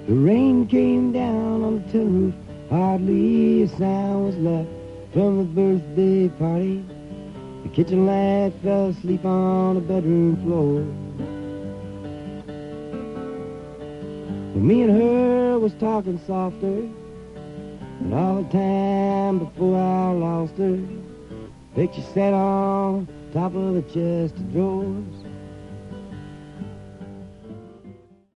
The rain came down on the tin roof, hardly a sound was left from the birthday party. The kitchen lad fell asleep on the bedroom floor. Well, me and her was talking softer, and all the time before I lost her, picture sat on top of the chest of drawers.